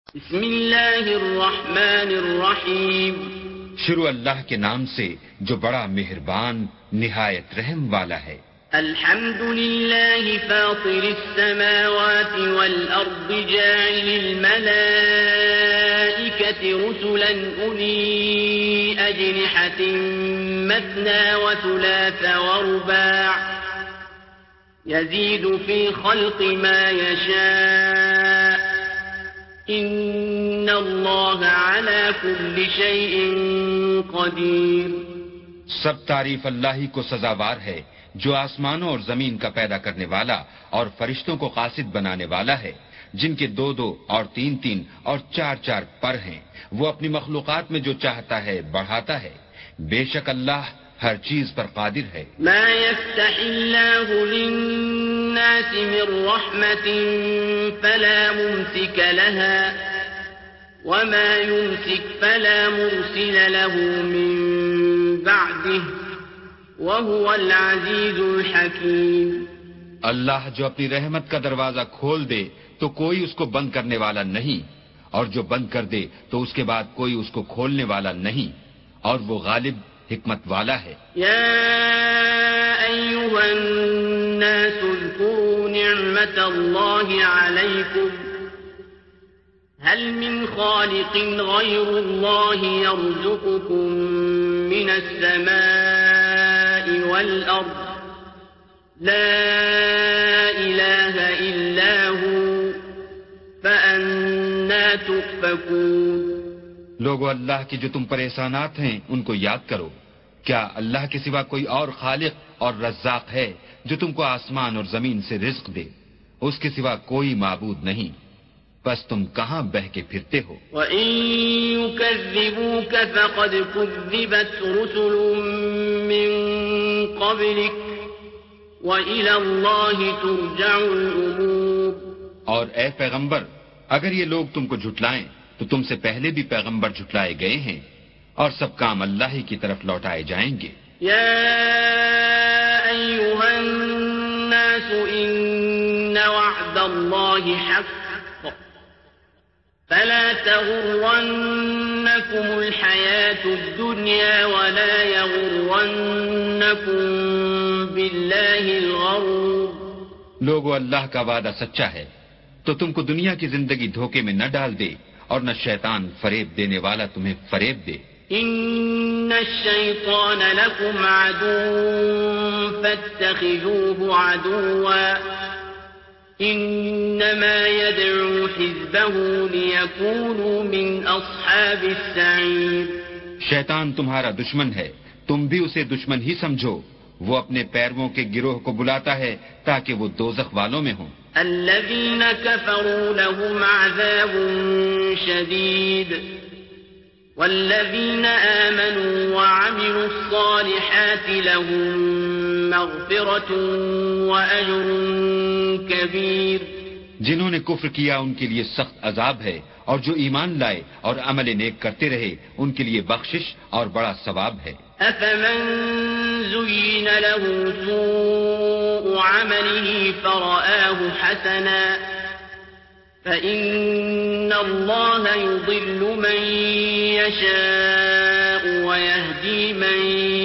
بسم اللہ الرحمن الرحیم. شروع اللہ کے نام سے جو بڑا مہربان نہایت رحم والا ہے. الحمد للہ فاطر السماوات والارض جاعل الملائکة رسلا اولی اجنحة مثنى وثلاث ورباع يزيد في خلق ما يشاء ان اللہ على كل شيء قدیر. سب تعریف اللہ ہی کو سزاوار ہے جو آسمانوں اور زمین کا پیدا کرنے والا اور فرشتوں کو قاصد بنانے والا ہے، جن کے 2 اور 3 اور 4 پر ہیں. وہ اپنی مخلوقات میں جو چاہتا ہے بڑھاتا ہے. بے شک اللہ ہر چیز پر قادر ہے. ما يفتح الله للناس من رحمة فلا ممسك لها وما يمسك فلا مرسل له من بعده وهو العزيز الحكيم. اللہ جو اپنی رحمت کا دروازہ کھول دے تو کوئی اس کو بند کرنے والا نہیں، اور جو بند کر دے تو اس کے بعد کوئی اس کو کھولنے والا نہیں، اور وہ غالب حکمت والا ہے. يا أيها الناس اذكروا نعمة الله عليكم هل من خالق غير الله يرزقكم من السماء والأرض لا إله إلا هو فأنا تؤفكون. لوگو اللہ کے جو تم پر احسانات ہیں ان کو یاد کرو. کیا اللہ کے سوا کوئی اور خالق اور رزاق ہے جو تم کو آسمان اور زمین سے رزق دے؟ اس کے سوا کوئی معبود نہیں. بس تم کہاں بہہ کے پھرتے ہو؟ وَإِن يُكَذِّبُوكَ فَقَدْ كُذِّبَتْ رُسُلٌ مِّن قَبْلِكَ وَإِلَى اللَّهِ تُرْجَعُ الْأُمُورُ. اور اے پیغمبر، اگر یہ لوگ تم کو جھٹلائیں تو تم سے پہلے بھی پیغمبر جھٹلائے گئے ہیں، اور سب کام اللہ ہی کی طرف لوٹائے جائیں گے. يا أيها الناس إن وعد الله حق فلا تغرنكم الحياة الدنيا ولا يغرنكم بالله الغرور. لوگو اللہ کا وعدہ سچا ہے تو تم کو دنیا کی زندگی دھوکے میں نہ ڈال دے، اور نہ شیطان فریب دینے والا تمہیں فریب دے. ان الشیطان لکم عدو فاتخذوه عدوا انما يدعو حزبه ليكونوا من اصحاب السعیر. شیطان تمہارا دشمن ہے، تم بھی اسے دشمن ہی سمجھو. وہ اپنے پیرووں کے گروہ کو بلاتا ہے تاکہ وہ دوزخ والوں میں ہوں. الذين كفروا لهم عذاب شديد والذين آمنوا وعملوا الصالحات لهم مغفرة وأجر كبير. جنہوں نے کفر کیا ان کے لیے سخت عذاب ہے، اور جو ایمان لائے اور عمل نیک کرتے رہے ان کے لیے بخشش اور بڑا ثواب ہے. أفمن زين له سوء عمله فرآه حسنا فإن الله يضل من يشاء ويهدي من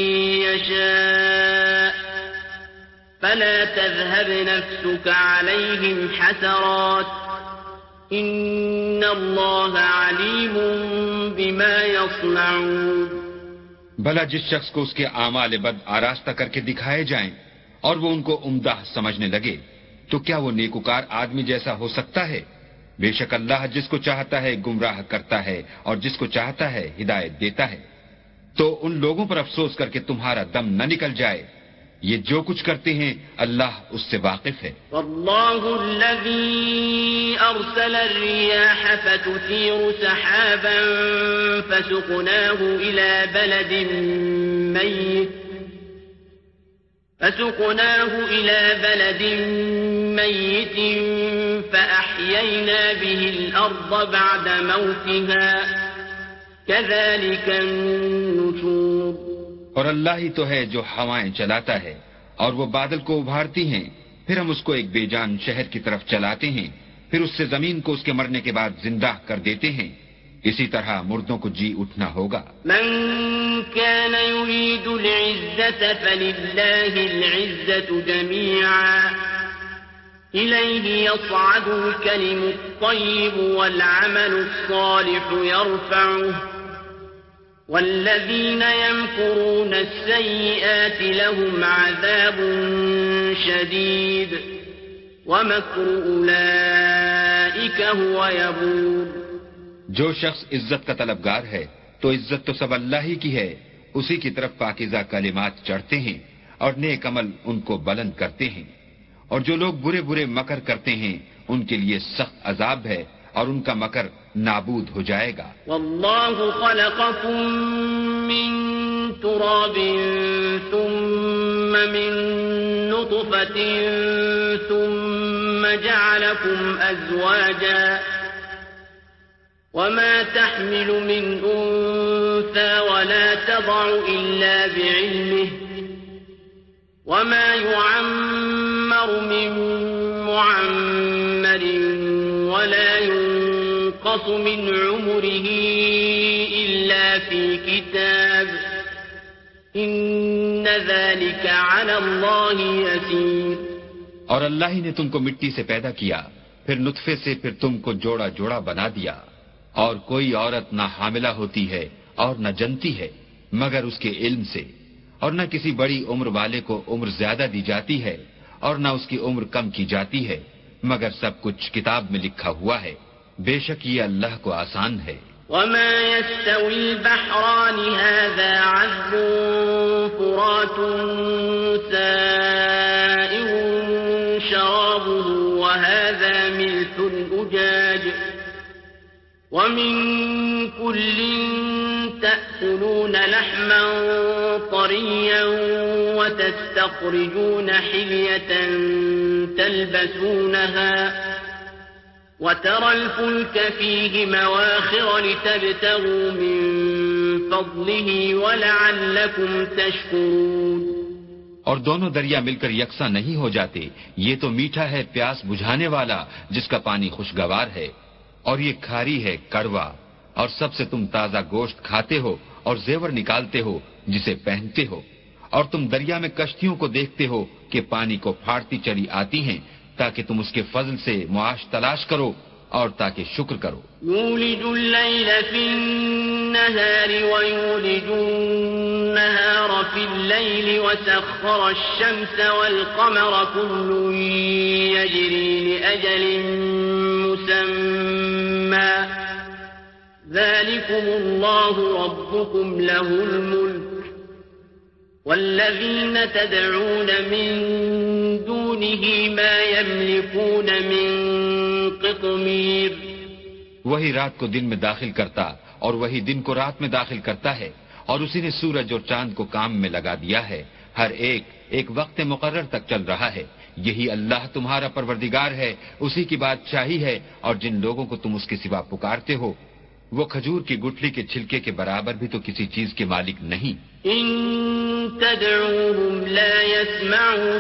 يشاء فلا تذهب نفسك عليهم حسرات إن الله عليم بما يصنعون. بھلا جس شخص کو اس کے اعمال بد آراستہ کر کے دکھائے جائیں اور وہ ان کو عمدہ سمجھنے لگے تو کیا وہ نیکوکار آدمی جیسا ہو سکتا ہے؟ بے شک اللہ جس کو چاہتا ہے گمراہ کرتا ہے اور جس کو چاہتا ہے ہدایت دیتا ہے. تو ان لوگوں پر افسوس کر کے تمہارا دم نہ نکل جائے. یہ جو کچھ کرتے ہیں اللہ اس سے واقف ہے. واللہ الذی ارسل الریاح فتثیر سحابا فسقناه الى بلد میت فأحیینا به الارض بعد موتها كذلك النشور. اور اللہ ہی تو ہے جو ہوائیں چلاتا ہے اور وہ بادل کو ابھارتی ہیں، پھر ہم اس کو ایک بے جان شہر کی طرف چلاتے ہیں، پھر اس سے زمین کو اس کے مرنے کے بعد زندہ کر دیتے ہیں، اسی طرح مردوں کو جی اٹھنا ہوگا۔ من كان يريد العزة فلله العزة جميعا إليه يصعد الكلم الطيب والعمل الصالح يرفعه والذين يمكرون السيئات لهم عذاب شديد ومكر أولئك هو يبور۔ جو شخص عزت کا طلبگار ہے تو عزت تو سب اللہ ہی کی ہے، اسی کی طرف پاکیزہ کلمات چڑھتے ہیں اور نیک عمل ان کو بلند کرتے ہیں، اور جو لوگ برے برے مکر کرتے ہیں ان کے لیے سخت عذاب ہے اور ان کا مکر نابود ہو جائے گا۔ واللہ خلقکم من تراب ثم من نطفة ثم جعلکم ازواجا وما تحمل من أنثى ولا تضع إلا بعلمه وما يعمر من معمر ولا ينقص من عمره إلا في كتاب إن ذلك على الله يسير۔ اور اللہ ہی نے تم کو مٹی سے پیدا کیا، پھر نطفے سے، پھر تم کو جوڑا جوڑا بنا دیا، اور کوئی عورت نہ حاملہ ہوتی ہے اور نہ جنتی ہے مگر اس کے علم سے، اور نہ کسی بڑی عمر والے کو عمر زیادہ دی جاتی ہے اور نہ اس کی عمر کم کی جاتی ہے، مگر سب کچھ کتاب میں لکھا ہوا ہے، بے شک یہ اللہ کو آسان ہے۔ وما يستوي البحران هذا عذب فرات سائغ شرابه وهذا ملح أجاج ومن كل تأكلون لحما طريا وتستخرجون حلية تلبسونها وترى الفلك فيه مواخر لتبتغوا من فضله ولعلكم تشكرون۔ اور دونوں دریا مل کر یکساں نہیں ہو جاتے، یہ تو میٹھا ہے پیاس بجھانے والا جس کا پانی خوشگوار ہے، اور یہ کھاری ہے کڑوا، اور سب سے تم تازہ گوشت کھاتے ہو اور زیور نکالتے ہو جسے پہنتے ہو، اور تم دریا میں کشتیوں کو دیکھتے ہو کہ پانی کو پھاڑتی چلی آتی ہیں تاکہ تم اس کے فضل سے معاش تلاش کرو اور تاکہ شکر کرو۔ یولج اللیل فی النہار ویولج النہار فی اللیل وسخر الشمس والقمر كل یجری لأجل مسمى ذلكم الله ربكم له الملك والذين تدعون من دونه ما يملكون من قطمير۔ وہی رات کو دن میں داخل کرتا اور وہی دن کو رات میں داخل کرتا ہے، اور اسی نے سورج اور چاند کو کام میں لگا دیا ہے، ہر ایک وقت مقرر تک چل رہا ہے، یہی اللہ تمہارا پروردگار ہے، اسی کی بادشاہی ہے، اور جن لوگوں کو تم اس کے سوا پکارتے ہو وہ کھجور کی گٹھلی کے چھلکے کے برابر بھی تو کسی چیز کے مالک نہیں۔ ان تدعوهم لا يسمعوا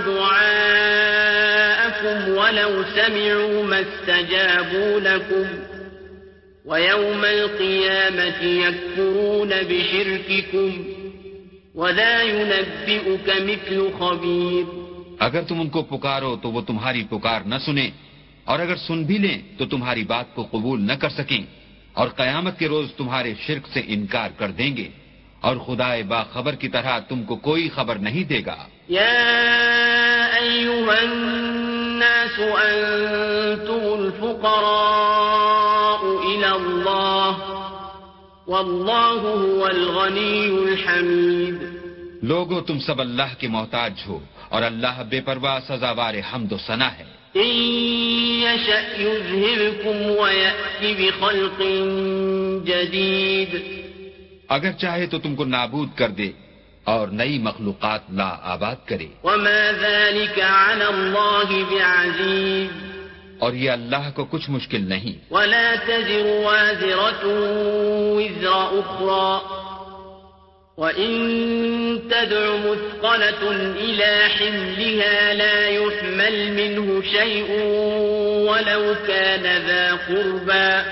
دعاءكم ولو سمعوا ما استجابوا لكم ويوم القيامة يكفرون بشرككم ولا ينبئك مثل خبير۔ اگر تم ان کو پکارو تو وہ تمہاری پکار نہ سنیں، اور اگر سن بھی لیں تو تمہاری بات کو قبول نہ کر سکیں، اور قیامت کے روز تمہارے شرک سے انکار کر دیں گے، اور خدائے باخبر کی طرح تم کو کوئی خبر نہیں دے گا۔ یا ایھا الناس انتم الفقراء الی اللہ واللہ هو الغنی الحمید۔ لوگو تم سب اللہ کے محتاج ہو اور اللہ بے پرواہ سزاوار حمد و ثنا ہے۔ إن يشأ يذهبكم ويأتي بخلق جديد۔ اگر چاہے تو تم کو نابود کر دے اور نئی مخلوقات لا آباد کرے۔ وما ذلك على الله بعزيز۔ اور یہ اللہ کو کچھ مشکل نہیں۔ ولا تزر وازرة وزر أخرى وَإِن تَدْعُ مُثْقَلَةٌ إِلَى حِمْلِهَا لَا يُحْمَلْ مِنْهُ شَيْءٌ وَلَوْ كَانَ ذَا قُرْبَى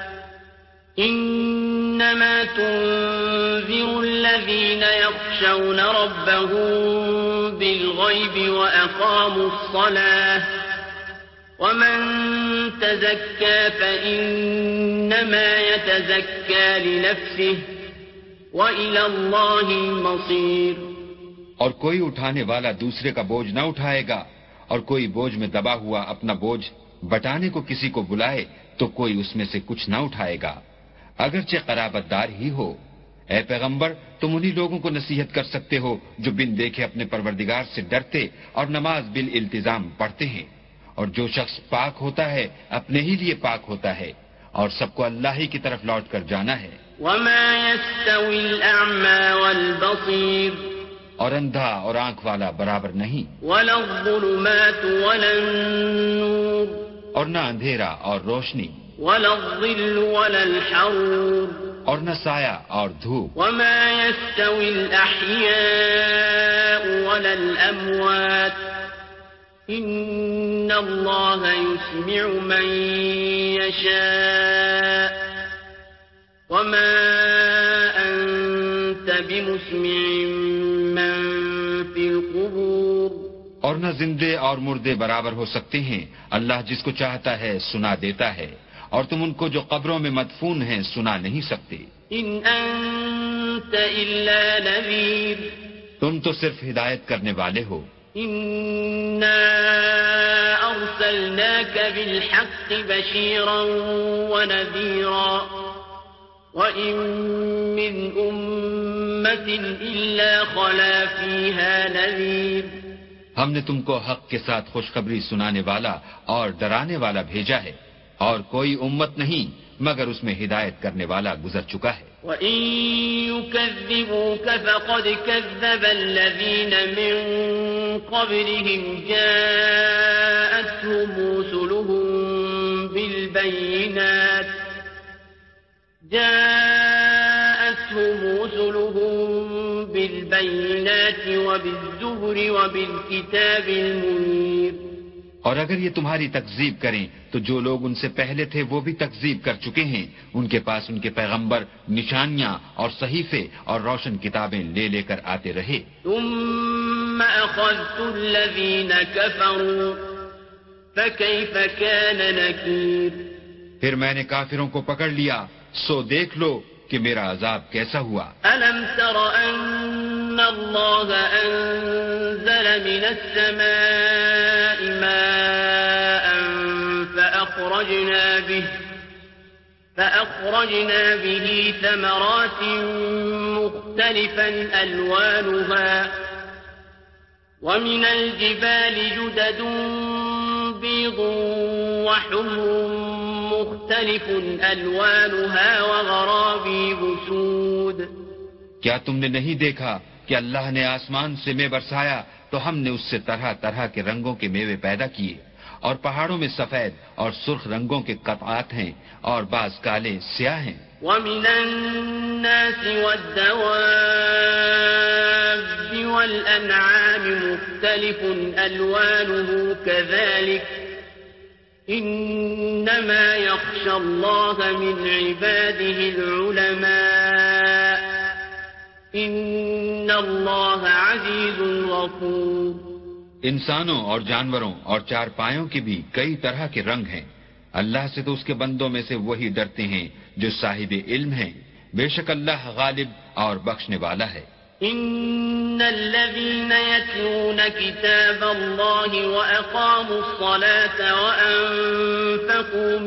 إِنَّمَا تُنذِرُ الَّذِينَ يَخْشَوْنَ رَبَّهُم بِالْغَيْبِ وَأَقَامُوا الصَّلَاةَ وَمَن تَزَكَّىٰ فَإِنَّمَا يَتَزَكَّىٰ لِنَفْسِهِ وَإِلَى اللَّهِ الْمَصِيرُ۔ اور کوئی اٹھانے والا دوسرے کا بوجھ نہ اٹھائے گا، اور کوئی بوجھ میں دبا ہوا اپنا بوجھ بٹانے کو کسی کو بلائے تو کوئی اس میں سے کچھ نہ اٹھائے گا، اگرچہ قرابت دار ہی ہو۔ اے پیغمبر، تم انہی لوگوں کو نصیحت کر سکتے ہو جو بن دیکھے اپنے پروردگار سے ڈرتے اور نماز بالالتزام پڑھتے ہیں، اور جو شخص پاک ہوتا ہے اپنے ہی لیے پاک ہوتا ہے، اور سب کو اللہ ہی کی طرف لوٹ کر جانا ہے۔ وَمَا يَسْتَوِي الْأَعْمَى وَالْبَصِيرُ، اور اندھا اور آنکھ والا برابر نہیں، وَلَا الظُّلُمَاتُ وَلَا النُّورُ، اور نہ اندھیرا اور روشنی، وَلَا الظِّلُّ وَلَا الْحَرُورُ، اور نہ سایہ اور دھوپ۔ وَمَا يَسْتَوِي الْأَحْيَاءُ وَلَا الْأَمْوَاتُ إِنَّ اللَّهَ يُسْمِعُ مَن يَشَاءُ وَمَا أَنتَ بِمُسْمِعٍ مَّن فِي الْقُبُورِ۔ اور نہ زندے اور مردے برابر ہو سکتے ہیں، اللہ جس کو چاہتا ہے سنا دیتا ہے، اور تم ان کو جو قبروں میں مدفون ہیں سنا نہیں سکتے۔ إِنْ أَنتَ إِلَّا نَذِيرٌ، تم تو صرف ہدایت کرنے والے ہو۔ إِنَّا أَرْسَلْنَاكَ بِالْحَقِّ بَشِيرًا وَنَذِيرًا وَإِن مِّنْ أُمَّةٍ إِلَّا خَلَا فِيهَا نَذِيرٌ، ہم نے تم کو حق کے ساتھ خوشخبری سنانے والا اور ڈرانے والا بھیجا ہے، اور کوئی امت نہیں مگر اس میں ہدایت کرنے والا گزر چکا ہے۔ وَإِن يُكَذِّبُوكَ فَقَدْ كَذَّبَ الَّذِينَ مِن قَبْلِهِمْ جَاءَتْهُمْ رُسُلُهُم بِالْبَيِّنَاتِ وَبِالزُّبُرِ وَبِالْكِتَابِ الْمُنِيرِ۔ اور اگر یہ تمہاری تکذیب کریں تو جو لوگ ان سے پہلے تھے وہ بھی تکذیب کر چکے ہیں، ان کے پاس ان کے پیغمبر نشانیاں اور صحیفے اور روشن کتابیں لے لے کر آتے رہے۔ ثُمَّ أَخَذْتُ الَّذِينَ كَفَرُوا فَكَيْفَ كَانَ نَكِيرِ۔ پھر میں نے کافروں کو پکڑ لیا، سو دیکھ لو کہ میرا عذاب کیسا ہوا۔ أَلَمْ تَرَ أَنَّ اللَّهَ أَنزَلَ مِنَ السَّمَاءِ مَاءً فَأَخْرَجْنَا بِهِ ثَمَرَاتٍ مُخْتَلِفًا أَلْوَانُهَا وَمِنَ الْجِبَالِ جُدَدٌ بِيضٌ وَحُمْرٌ مُخْتَلِفٌ أَلْوَانُهَا وَغَرَابِيبُ سُودٌ۔ کیا تم نے نہیں دیکھا کہ اللہ نے آسمان سے مے برسایا تو ہم نے اس سے طرح طرح کے رنگوں کے میوے پیدا کیے، اور پہاڑوں میں سفید اور سرخ رنگوں کے قطعات ہیں اور بعض کالے سیاہ ہیں۔ وَمِنَ النَّاسِ وَالدَّوَابِّ وَالْأَنْعَامِ مُخْتَلِفٌ أَلْوَانُهُ كَذَلِكَ إِنَّمَا يَخْشَى اللَّهَ مِنْ عِبَادِهِ الْعُلَمَاءُ إِنَّ اللَّهَ عَزِيزٌ غَفُورٌ۔ انسانوں اور جانوروں اور چار پایوں کے بھی کئی طرح کے رنگ ہیں، اللہ سے تو اس کے بندوں میں سے وہی ڈرتے ہیں جو صاحب علم ہیں، بے شک اللہ غالب اور بخشنے والا ہے۔ إن الذين يتلون كتاب الله وأقاموا الصلاة وأنفقوا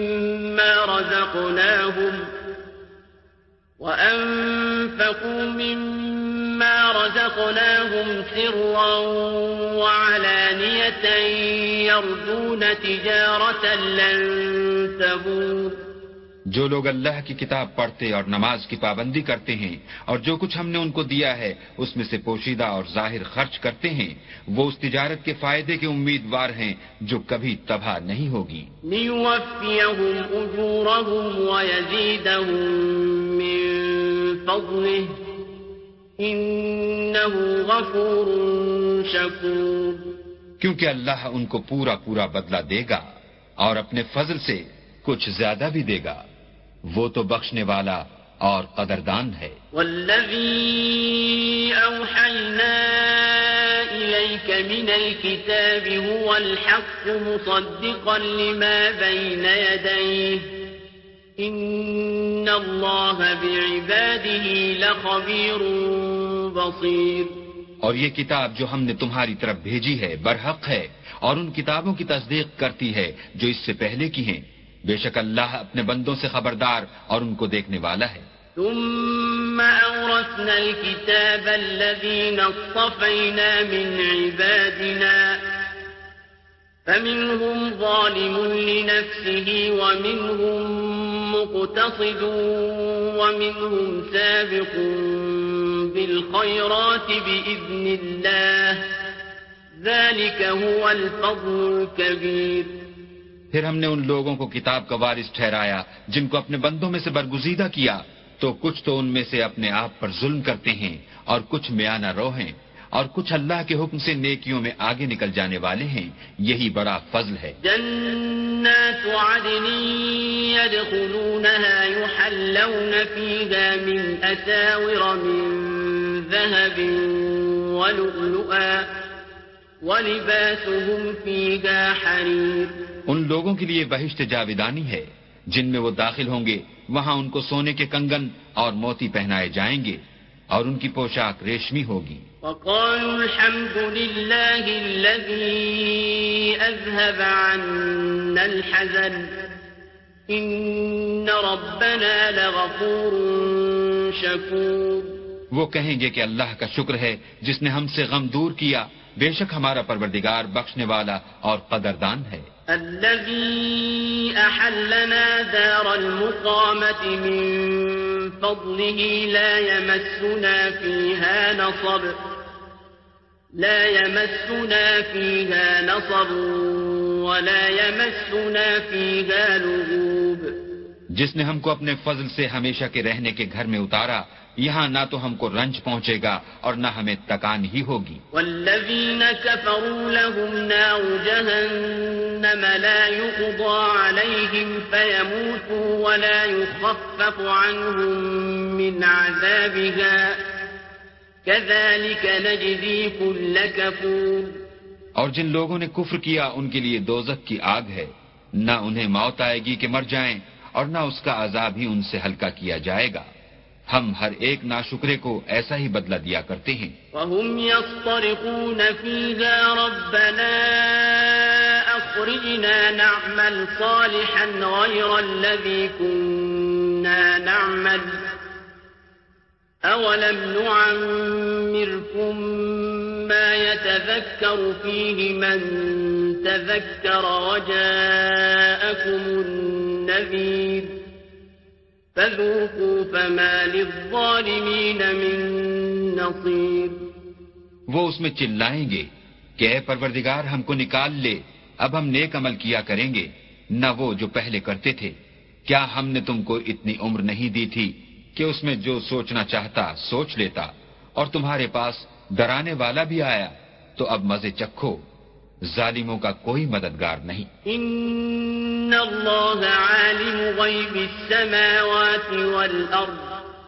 مما رزقناهم سرا وعلانية يرجون تجارة لن تبور۔ جو لوگ اللہ کی کتاب پڑھتے اور نماز کی پابندی کرتے ہیں اور جو کچھ ہم نے ان کو دیا ہے اس میں سے پوشیدہ اور ظاہر خرچ کرتے ہیں، وہ اس تجارت کے فائدے کے امیدوار ہیں جو کبھی تباہ نہیں ہوگی۔ لِيُوَفِّيَهُمْ أُجُورَهُمْ وَيَزِيدَهُم مِّن فَضْلِهِ إنه غفور شكور. کیونکہ اللہ ان کو پورا پورا بدلہ دے گا اور اپنے فضل سے کچھ زیادہ بھی دے گا، وہ تو بخشنے والا اور قدردان ہے. والذي أوحينا إليك من الكتاب هو الحق مصدقا لما بين يديه إن الله بعباده لخبير بصير. اور یہ کتاب جو ہم نے تمہاری طرف بھیجی ہے برحق ہے اور ان کتابوں کی تصدیق کرتی ہے جو اس سے پہلے کی ہیں. بے شک اللہ اپنے بندوں سے خبردار اور ان کو دیکھنے والا ہے. ثم أورثنا الكتاب الذين اصطفينا من عبادنا فمنهم ظالم لنفسه ومنهم مقتصد ومنهم سابق بالخيرات بإذن الله ذلك هو الفضل الكبير. پھر ہم نے ان لوگوں کو کتاب کا وارث ٹھہرایا جن کو اپنے بندوں میں سے برگزیدہ کیا، تو کچھ تو ان میں سے اپنے آپ پر ظلم کرتے ہیں اور کچھ میانہ رو ہیں اور کچھ اللہ کے حکم سے نیکیوں میں آگے نکل جانے والے ہیں. یہی بڑا فضل ہے. جنات عدن يدخلونها يحلون فيها من أساور من ذهب ولؤلؤا ولباسهم فيها حرير. ان لوگوں کے لیے بہشت جاویدانی ہے جن میں وہ داخل ہوں گے، وہاں ان کو سونے کے کنگن اور موتی پہنائے جائیں گے اور ان کی پوشاک ریشمی ہوگی. وقالوا الحمد لله الذي أذهب عنا الحزن إن ربنا لغفور شكور. وہ کہیں گے کہ اللہ کا شکر ہے جس نے ہم سے غم دور کیا، بے شک ہمارا پروردگار بخشنے والا اور قدردان ہے. الذي أحلنا دار المقامة من فضله لا يمسنا فيها نصب ولا يمسنا فيها لغوب. جس نے ہم کو اپنے فضل سے ہمیشہ کے رہنے کے گھر میں اتارا، یہاں نہ تو ہم کو رنج پہنچے گا اور نہ ہمیں تکان ہی ہوگی. والذین كفروا لهم نار جهنم لا يقضى عليهم فيموتوا ولا يخفف عنهم من عذابها كذلك نجزي كل كفور. اور جن لوگوں نے کفر کیا ان کے لیے دوزخ کی آگ ہے، نہ انہیں موت آئے گی کہ مر جائیں اور نہ اس کا عذاب ہی ان سے ہلکا کیا جائے گا. ہم ہر ایک ناشکرے کو ایسا ہی بدلہ دیا کرتے ہیں. وَهُمْ يَصْطَرِخُونَ فِيهَا رَبَّنَا أَخْرِجْنَا نَعْمَلْ صَالِحًا غَيْرَ الَّذِي كُنَّا نَعْمَلُ أَوَلَمْ نُعَمِّرْكُم مَّا يَتَذَكَّرُ فِيهِ مَن تَذَكَّرَ وَجَاءَكُمُ النَّذِيرُ فَذُوقُوا فَمَا لِلظَّالِمِينَ مِن نَّصِيرٍ. وہ اس میں چلائیں گے کہ اے پروردگار ہم کو نکال لے، اب ہم نیک عمل کیا کریں گے نہ وہ جو پہلے کرتے تھے. کیا ہم نے تم کو اتنی عمر نہیں دی تھی کہ اس میں جو سوچنا چاہتا سوچ لیتا، اور تمہارے پاس ڈرانے والا بھی آیا، تو اب مزے چکھو، ظالموں کا کوئی مددگار نہیں. ان اللہ عالم غیب السماوات والارض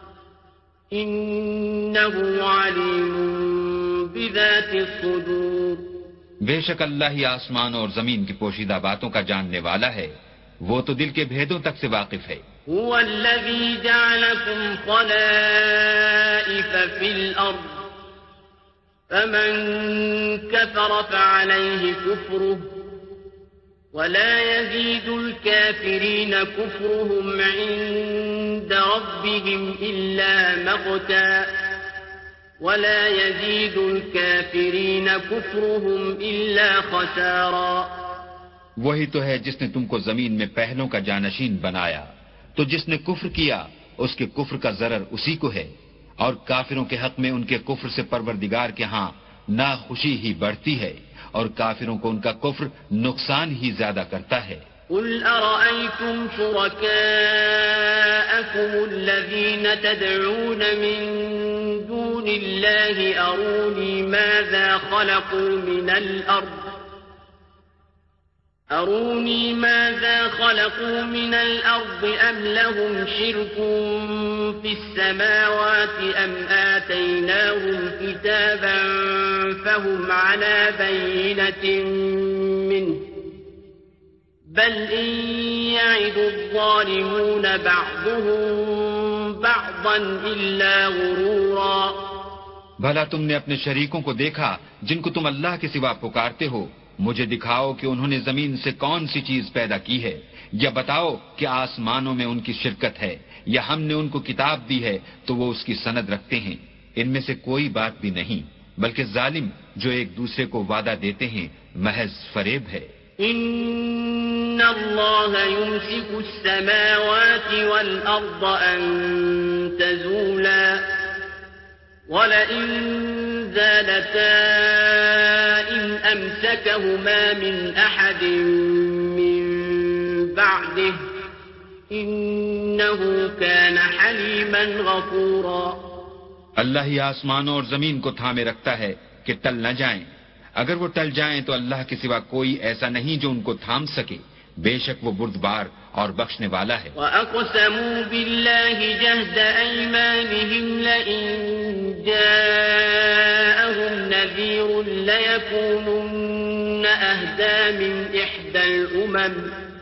انه علیم بذات الصدور. بے شک اللہ ہی آسمان اور زمین کی پوشیدہ باتوں کا جاننے والا ہے، وہ تو دل کے بھیدوں تک سے واقف ہے. هو الذي جعلكم خلائف في الارض فمن كفر فعليه كفره ولا يزيد الكافرين كفرهم عند ربهم إلا مقتا ولا يزيد الكافرين كفرهم إلا خسارا. وہی تو ہے جس نے تم کو زمین میں پہلوں کا جانشین بنایا، تو جس نے کفر کیا اس کے کفر کا ضرر اسی کو ہے، اور کافروں کے حق میں ان کے کفر سے پروردگار کے ہاں ناخوشی ہی بڑھتی ہے، اور کافروں کو ان کا کفر نقصان ہی زیادہ کرتا ہے. قل أرأيتم شركاءكم لكم الذين تدعون من دون الله أروني ماذا خلقوا من الأرض أم لهم شرك في السماوات أم آتيناهم كتابا فهم على بينة منه بل إن يعد الظالمون بعضهم بعضا إلا غرورا. بھلا تم نے اپنے شریکوں کو دیکھا جن کو تم اللہ کے سوا پکارتے ہو؟ مجھے دکھاؤ کہ انہوں نے زمین سے کون سی چیز پیدا کی ہے، یا بتاؤ کہ آسمانوں میں ان کی شرکت ہے، یا ہم نے ان کو کتاب دی ہے تو وہ اس کی سند رکھتے ہیں. ان میں سے کوئی بات بھی نہیں، بلکہ ظالم جو ایک دوسرے کو وعدہ دیتے ہیں محض فریب ہے. ان اللہ یمسک السماوات والارض ان تزولا ولئن زالتا ان امسکهما من احد من بعده انه كان حلیما غفورا. اللہ ہی آسمانوں اور زمین کو تھامے رکھتا ہے کہ ٹل نہ جائیں. اگر وہ ٹل جائیں تو اللہ کے سوا کوئی ایسا نہیں جو ان کو تھام سکے. بے شک وہ بردبار اور بخشنے والا ہے. وَأَقْسَمُوا بِاللَّهِ جَهْدَ أَيْمَانِهِمْ لَئِن جَاءَهُمْ نَذِيرٌ لَيَكُونُنَّ أَهْدَىٰ مِنْ إِحْدَى الْأُمَمِ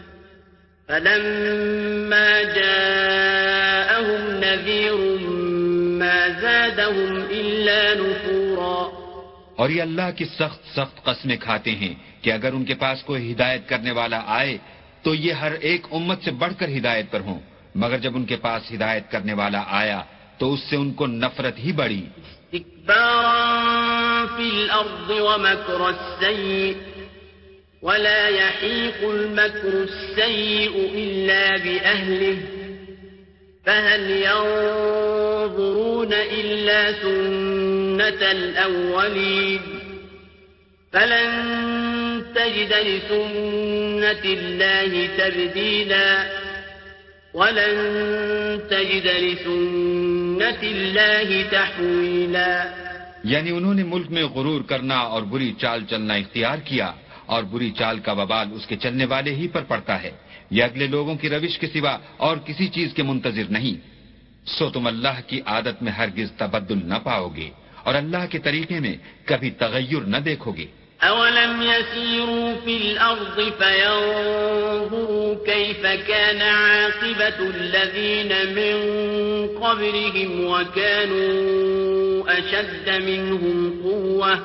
فَلَمَّا جَاءَهُمْ نَذِيرٌ مَا زَادَهُمْ إِلَّا نُفُورًا. اور یہ اللہ کی سخت قسمیں کھاتے ہیں کہ اگر ان کے پاس کوئی ہدایت کرنے والا آئے تو یہ ہر ایک امت سے بڑھ کر ہدایت پر ہوں، مگر جب ان کے پاس ہدایت کرنے والا آیا تو اس سے ان کو نفرت ہی بڑھی. استكبارا في الأرض ومكر السيء ولا يحيق المكر السيء إلا بأهله فهل ينظرون إلا سنة الأولين فلن تجد لسنة الله تبديلا ولن تجد لسنة الله تحويلا. یعنی انہوں نے ملک میں غرور کرنا اور بری چال چلنا اختیار کیا، اور بری چال کا وبال اس کے چلنے والے ہی پر پڑتا ہے. یہ اگلے لوگوں کی روش کے سوا اور کسی چیز کے منتظر نہیں. سو تم اللہ کی عادت میں ہرگز تبدل نہ پاؤ گے اور اللہ کے طریقے میں کبھی تغیر نہ دیکھو گے. أولم يسيروا في الأرض فينظروا كيف كان عاقبة الذين من قبلهم وكانوا أشد منهم قوة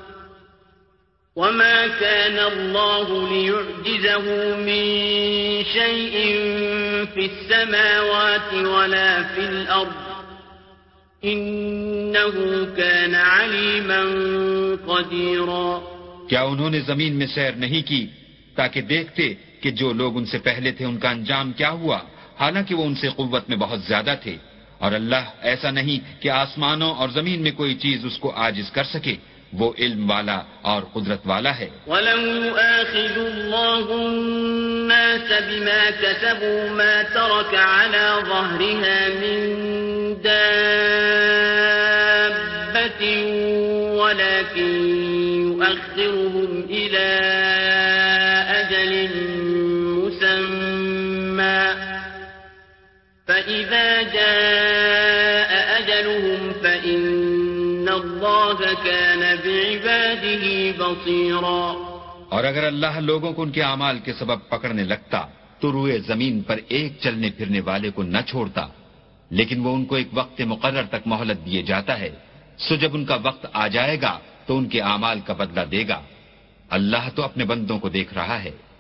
وما كان الله ليعجزه من شيء في السماوات ولا في الأرض إنه كان عليما قديرا. کیا انہوں نے زمین میں سیر نہیں کی تاکہ دیکھتے کہ جو لوگ ان سے پہلے تھے ان کا انجام کیا ہوا، حالانکہ وہ ان سے قوت میں بہت زیادہ تھے. اور اللہ ایسا نہیں کہ آسمانوں اور زمین میں کوئی چیز اس کو عاجز کر سکے، وہ علم والا اور قدرت والا ہے. وَلَوْ يُؤَاخِذُ اللَّهُ النَّاسَ بِمَا كَسَبُوا مَا تَرَكَ عَلَى ظَهْرِهَا مِن دَابَّةٍ وَلَكِن يُؤَخِّرُهُمْ إِلَى أَجَلٍ مُّسَمًّى فَإِذَا جَاءَ أَجَلُهُمْ فَإِنَّ اللَّهَ كَانَ بِعِبَادِهِ بَصِيرًا. اور اگر اللہ لوگوں کو ان کے اعمال کے سبب پکڑنے لگتا تو روئے زمین پر ایک چلنے پھرنے والے کو نہ چھوڑتا، لیکن وہ ان کو ایک وقت مقرر تک مہلت دیے جاتا ہے. سو جب ان کا وقت آ جائے گا تو ان کے اعمال کا بدلہ دے گا. اللہ تو اپنے بندوں کو دیکھ رہا ہے.